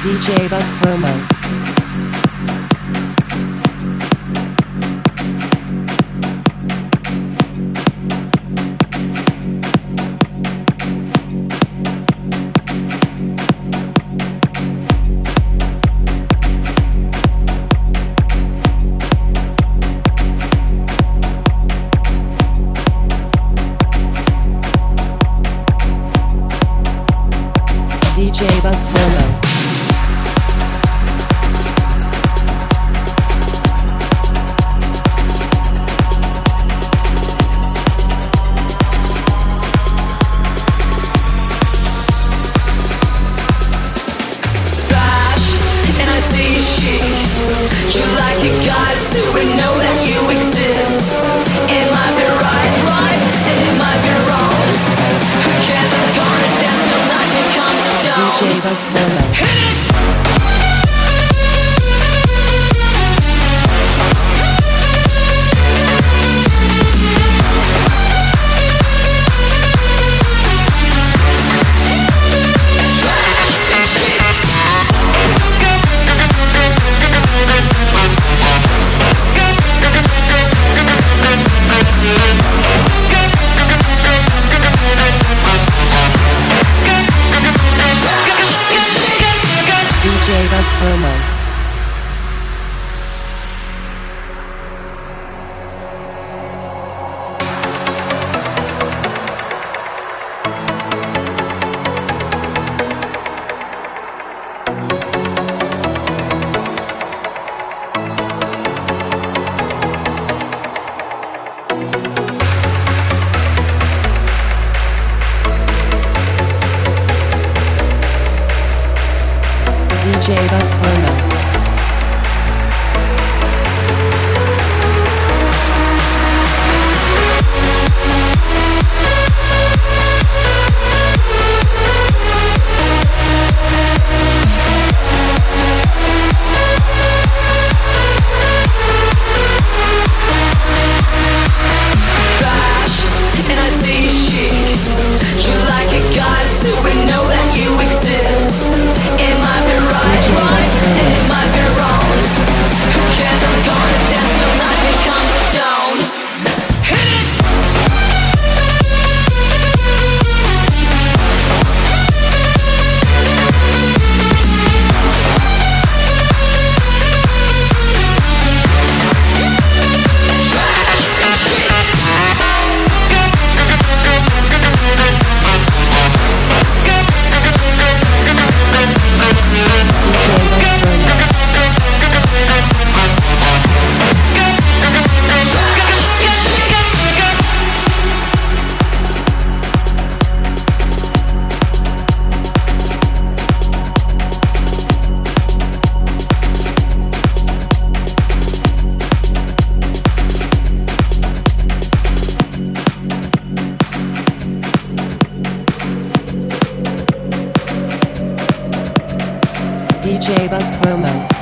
DJ Buzz Promo. DJ Buzz Promo. You like a goddess who would know that you exist. It might be right, and it might be wrong. Who cares? I'm gonna dance till night becomes a dawn. DJ Buzz Promo. Hit it! DJ Buzz Promo. DJ Buzz Promo. Flash, and I see you chic. You like a goddess who would know that you exist. It might be right, and it might be wrong. Who cares? I'm gonna dance till night becomes a dawn. Hit it! DJ Buzz Promo.